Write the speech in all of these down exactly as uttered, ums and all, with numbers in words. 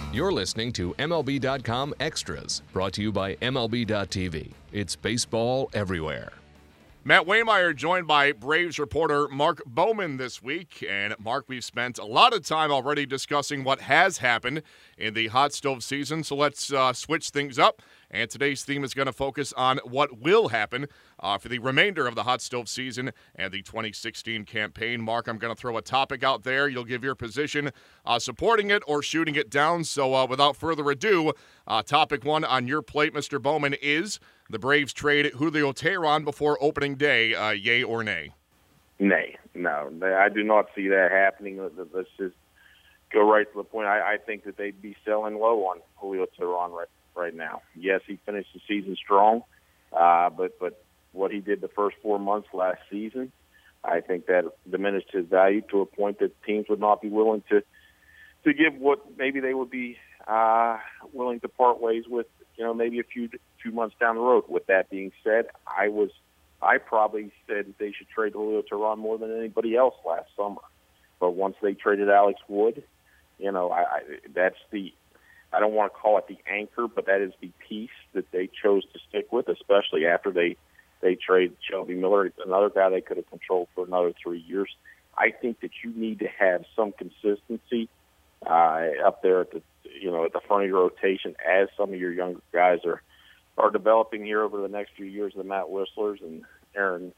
You're listening to M L B dot com Extras, brought to you by M L B dot T V. It's baseball everywhere. Matt Waymeyer joined by Braves reporter Mark Bowman this week. And, Mark, we've spent a lot of time already discussing what has happened in the hot stove season, so let's uh, switch things up. And today's theme is going to focus on what will happen uh, for the remainder of the hot stove season and the twenty sixteen campaign. Mark, I'm going to throw a topic out there. You'll give your position uh, supporting it or shooting it down. So uh, without further ado, uh, topic one on your plate, Mister Bowman, is the Braves trade Julio Teheran before opening day, uh, yay or nay? Nay, no. I do not see that happening. Let's just go right to the point. I, I think that they'd be selling low on Julio Teheran right right now. Yes, he finished the season strong, uh, but but what he did the first four months last season, I think that diminished his value to a point that teams would not be willing to to give what maybe they would be uh, willing to part ways with, you know, maybe a few few months down the road. With that being said, I was I probably said that they should trade Julio Teheran more than anybody else last summer. But once they traded Alex Wood, you know, I, I that's the I don't want to call it the anchor, but that is the piece that they chose to stick with, especially after they, they trade Shelby Miller, another guy they could have controlled for another three years. I think that you need to have some consistency uh, up there at the you know at the front of your rotation as some of your younger guys are are developing here over the next few years. The Matt Whistlers and Aaron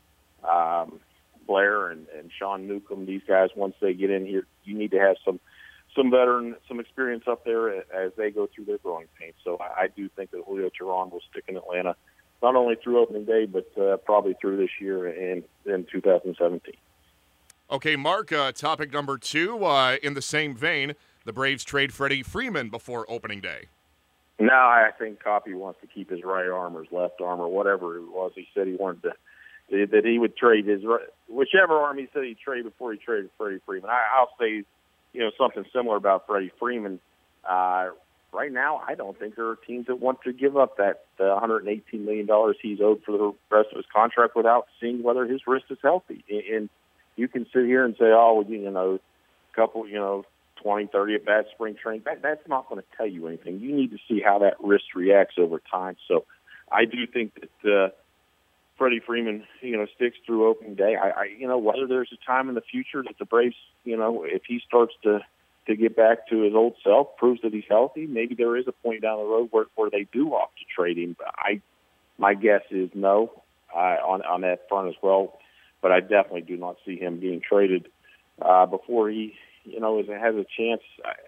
um, Blair and, and Sean Newcomb, these guys, once they get in here, you need to have some. some veteran, some experience up there as they go through their growing pains. So I, I do think that Julio Teheran will stick in Atlanta, not only through opening day, but uh, probably through this year and in two thousand seventeen. Okay, Mark, uh, topic number two, uh, in the same vein, the Braves trade Freddie Freeman before opening day. No, I think Coppy wants to keep his right arm or his left arm or whatever it was. He said he wanted to, that he would trade his, whichever arm he said he'd trade before he traded Freddie Freeman. I, I'll say, you know, something similar about Freddie Freeman. Uh, right now, I don't think there are teams that want to give up that uh, one hundred eighteen million dollars he's owed for the rest of his contract without seeing whether his wrist is healthy. And you can sit here and say, oh, well, you know, a couple, you know, twenty, thirty at bat spring training. That, that's not going to tell you anything. You need to see how that wrist reacts over time. So I do think that uh, Freddie Freeman, you know, sticks through opening day. I, I, you know, whether there's a time in the future that the Braves, you know, if he starts to, to get back to his old self, proves that he's healthy, maybe there is a point down the road where, where they do opt to trade him. But I, my guess is no uh, on on that front as well. But I definitely do not see him being traded uh, before he, you know, is, has a chance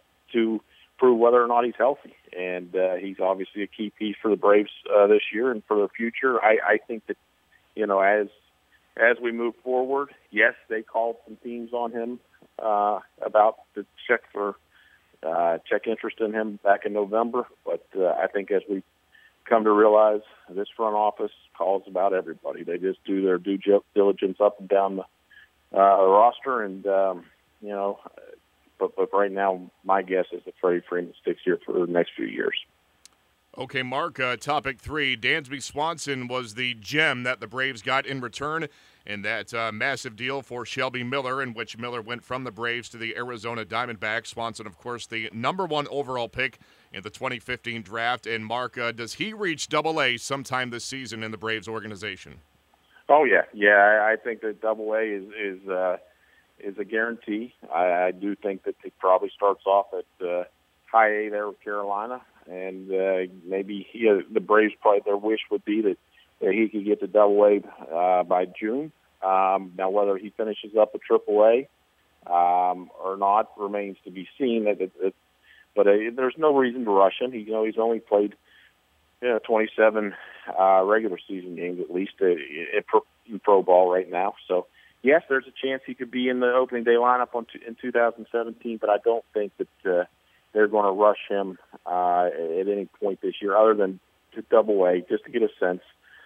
to prove whether or not he's healthy. And uh, he's obviously a key piece for the Braves uh, this year and for the future. I, I think that, you know, as as we move forward, yes, they called some teams on him uh, about the check for uh, check interest in him back in November. But uh, I think as we come to realize, this front office calls about everybody. They just do their due diligence up and down the uh, roster, and um, you know. But but right now, my guess is that Freddie Freeman sticks here for the next few years. Okay, Mark, uh, topic three. Dansby Swanson was the gem that the Braves got in return in that uh, massive deal for Shelby Miller, in which Miller went from the Braves to the Arizona Diamondbacks. Swanson, of course, the number one overall pick in the twenty fifteen draft. And, Mark, uh, does he reach Double A sometime this season in the Braves organization? Oh, yeah. Yeah, I, I think that Double A is is, uh, is a guarantee. I, I do think that it probably starts off at uh, high A there with Carolina. And uh, maybe he, uh, the Braves, probably their wish would be that, that he could get to Double A uh, by June. Um, now, whether he finishes up at Triple A um, or not remains to be seen. It, it, it, but uh, there's no reason to rush him. He, you know, he's only played you know, twenty-seven uh, regular season games at least uh, in, pro, in pro ball right now. So, yes, there's a chance he could be in the opening day lineup on t- in two thousand seventeen, but I don't think that uh, they're going to rush him uh, at any point this year, other than to Double A, just to get a sense,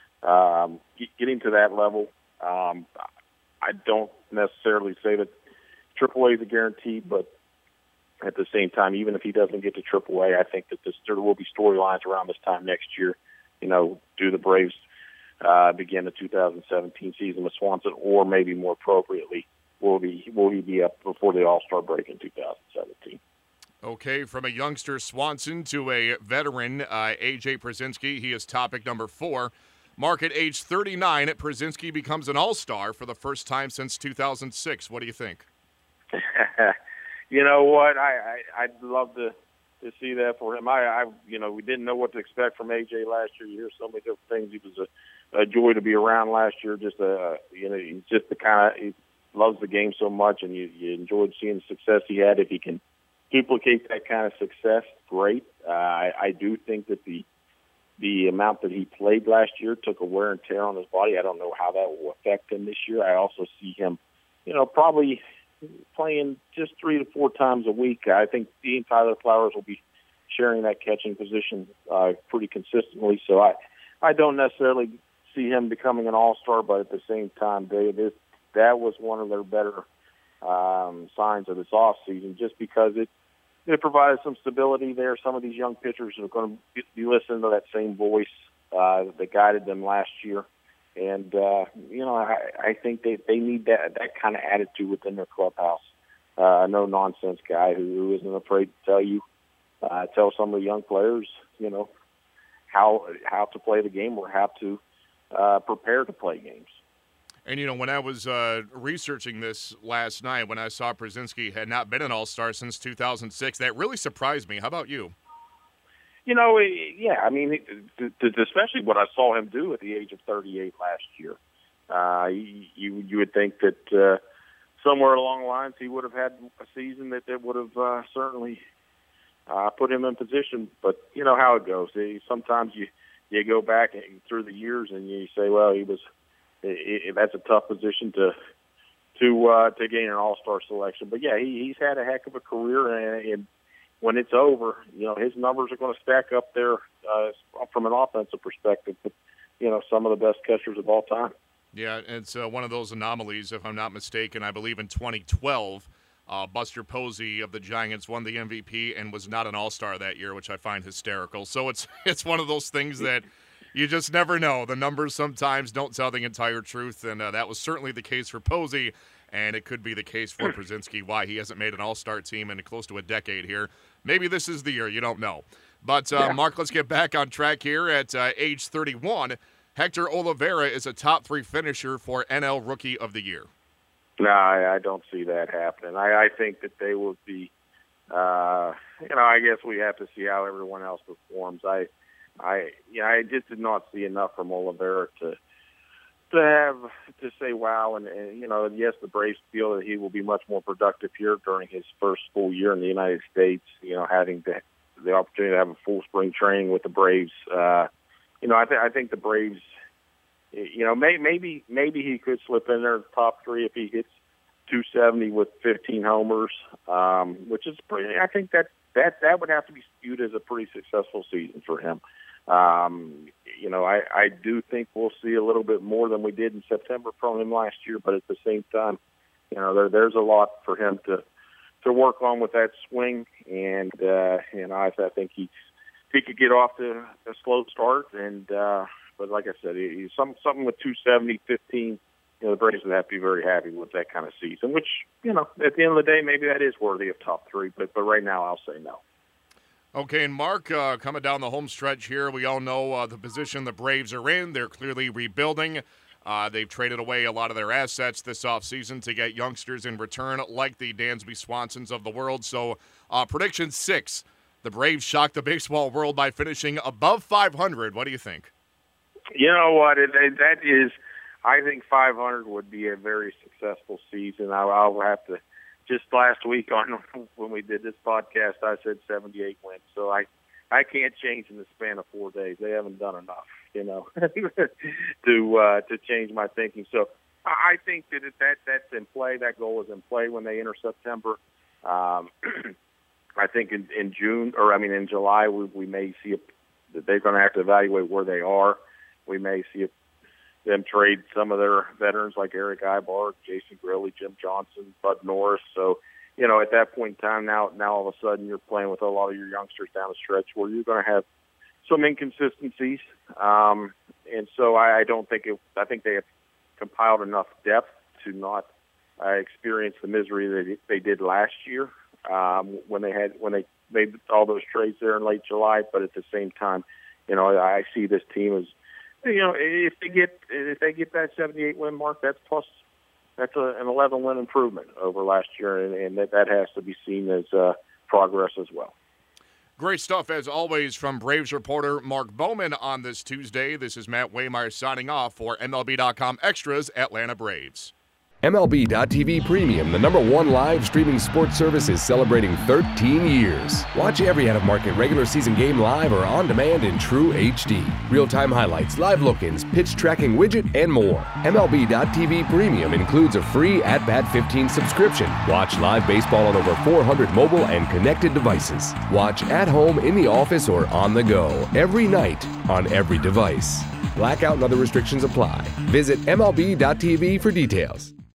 um, get, getting to that level. Um, I don't necessarily say that Triple A is a guarantee, but at the same time, even if he doesn't get to Triple A, I think that this, there will be storylines around this time next year. You know, do the Braves uh, begin the two thousand seventeen season with Swanson, or maybe more appropriately, will he will he be up before the All-Star break in two thousand seventeen? Okay, from a youngster Swanson to a veteran, uh, A J Pierzynski, he is topic number four. Mark, at age thirty-nine, Pierzynski becomes an all-star for the first time since two thousand six. What do you think? You know what? I, I I'd love to to see that for him. I, I you know we didn't know what to expect from A J last year. You hear so many different things. He was a, a joy to be around last year. Just a you know he's just the kind of he loves the game so much, and you, you enjoyed seeing the success he had. If he can duplicate that kind of success, great. Uh, I, I do think that the the amount that he played last year took a wear and tear on his body. I don't know how that will affect him this year. I also see him, you know, probably playing just three to four times a week. I think Dean Tyler Flowers will be sharing that catching position uh, pretty consistently. So I, I don't necessarily see him becoming an all-star, but at the same time, they, this, that was one of their better um, signs of this offseason, just because it it provided some stability there. Some of these young pitchers are going to be listening to that same voice uh, that guided them last year. And, uh, you know, I, I think they, they need that, that kind of attitude within their clubhouse. Uh, a no-nonsense guy who, who isn't afraid to tell you, uh, tell some of the young players, you know, how how to play the game or how to uh, prepare to play games. And, you know, when I was uh, researching this last night, when I saw Pierzynski had not been an all-star since two thousand six, that really surprised me. How about you? You know, yeah, I mean, especially what I saw him do at the age of thirty-eight last year. Uh, you you would think that uh, somewhere along the lines he would have had a season that, that would have uh, certainly uh, put him in position. But you know how it goes. Sometimes you, you go back through the years and you say, well, he was it, it, that's a tough position to to uh, to gain an all-star selection. But yeah, he, he's had a heck of a career, and, and when it's over, you know, his numbers are going to stack up there uh, from an offensive perspective. But, you know, some of the best catchers of all time. Yeah, it's uh, one of those anomalies, if I'm not mistaken. I believe in twenty twelve, uh, Buster Posey of the Giants won the M V P and was not an all-star that year, which I find hysterical. So it's it's one of those things that you just never know. The numbers sometimes don't tell the entire truth, and uh, that was certainly the case for Posey. And it could be the case for Pierzynski, why he hasn't made an all-star team in close to a decade here. Maybe this is the year. You don't know. But, uh, yeah. Mark, let's get back on track here. At uh, age thirty-one, Hector Olivera is a top three finisher for N L Rookie of the Year. No, I, I don't see that happening. I, I think that they will be, uh, you know, I guess we have to see how everyone else performs. I, I, yeah, I just did not see enough from Olivera to to have to say wow, and, and you know, yes, the Braves feel that he will be much more productive here during his first full year in the United States. You know, having the the opportunity to have a full spring training with the Braves. Uh, you know, I think I think the Braves. You know, may, maybe maybe he could slip in there top three if he hits two seventy with fifteen homers, um, which is pretty. I think that that that would have to be viewed as a pretty successful season for him. Um, you know, I, I do think we'll see a little bit more than we did in September from him last year, but at the same time, you know, there, there's a lot for him to to work on with that swing, and uh, and I, I think he he could get off to a slow start, and uh, but like I said, he, some something with two seventy, fifteen. You know, the Braves would have to be very happy with that kind of season, which, you know, at the end of the day, maybe that is worthy of top three, but but right now I'll say no. Okay, and Mark, uh, coming down the home stretch here, we all know uh, the position the Braves are in. They're clearly rebuilding. Uh, they've traded away a lot of their assets this offseason to get youngsters in return, like the Dansby Swansons of the world. So, uh, prediction six, the Braves shocked the baseball world by finishing above five hundred. What do you think? You know what? It, it, that is, I think five hundred would be a very successful season. I, I'll have to. Just last week on when we did this podcast, I said seventy-eight wins. So I, I can't change in the span of four days. They haven't done enough, you know, to uh, to change my thinking. So I think that that that's in play. That goal is in play when they enter September. Um, I think in, in June, or I mean in July, we, we may see a, that they're going to have to evaluate where they are. We may see a them trade some of their veterans like Eric Ibar, Jason Grilli, Jim Johnson, Bud Norris. So, you know, at that point in time, now, now all of a sudden you're playing with a lot of your youngsters down the stretch where you're going to have some inconsistencies. Um, and so I, I don't think it, I think they have compiled enough depth to not uh, experience the misery that they did last year. um, when they had when they made all those trades there in late July. But at the same time, you know, I see this team as, you know, if they get if they get that seventy-eight win mark, that's plus that's a, an eleven win improvement over last year, and, and that, that has to be seen as uh, progress as well. Great stuff, as always, from Braves reporter Mark Bowman on this Tuesday. This is Matt Waymeyer signing off for M L B dot com Extras Atlanta Braves. M L B dot T V Premium, the number one live streaming sports service, is celebrating thirteen years. Watch every out-of-market regular season game live or on demand in true H D. Real-time highlights, live look-ins, pitch tracking widget, and more. M L B dot T V Premium includes a free At Bat fifteen subscription. Watch live baseball on over four hundred mobile and connected devices. Watch at home, in the office, or on the go every night on every device. Blackout and other restrictions apply. Visit M L B dot T V for details.